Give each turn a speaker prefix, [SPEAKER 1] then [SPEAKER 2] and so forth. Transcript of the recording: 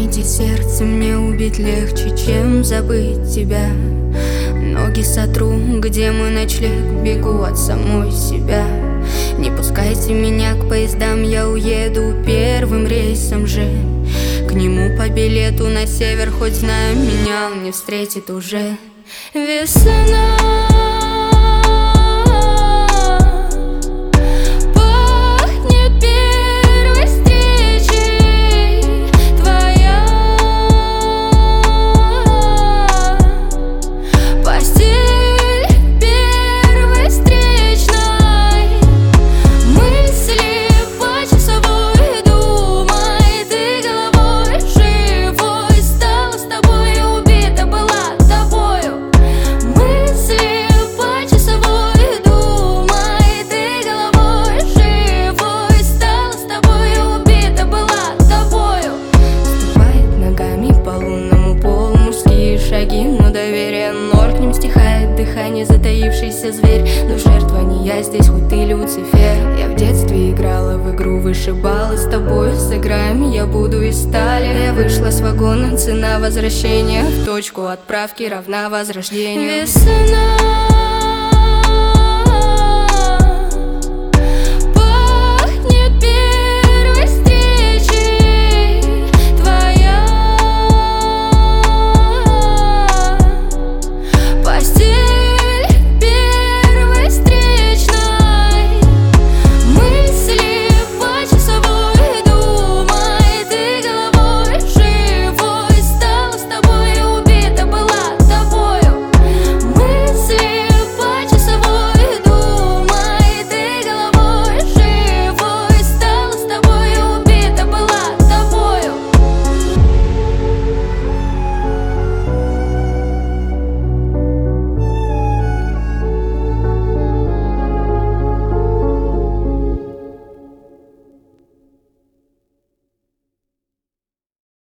[SPEAKER 1] Изменить сердце мне убить легче, чем забыть тебя. Ноги сотру, где мой ночлег, бегу от самой себя. Не пускайте меня к поездам, я уеду первым рейсом же. К нему по билету на север, хоть знаю, меня он не встретит уже. Весна пахнет первой встречей твоя. Постель первой встречной, мысли почасовой. Думай, ты головой живой, стала с тобой, убита была тобою. Мысли почасовой. Думай, ты головой живой, стала с тобой, убита была тобою. Ступает ногами по лунному полу мужские шаги, но доверие ноль, к ним стихает дыхание, затаившийся зверь. Но жертва не я здесь, хоть ты Люцифер. Я в детстве играла в игру вышибала, с тобой сыграем, я буду из стали. Я вышла с вагона, цена возвращения в точку отправки равна возрождению. Весна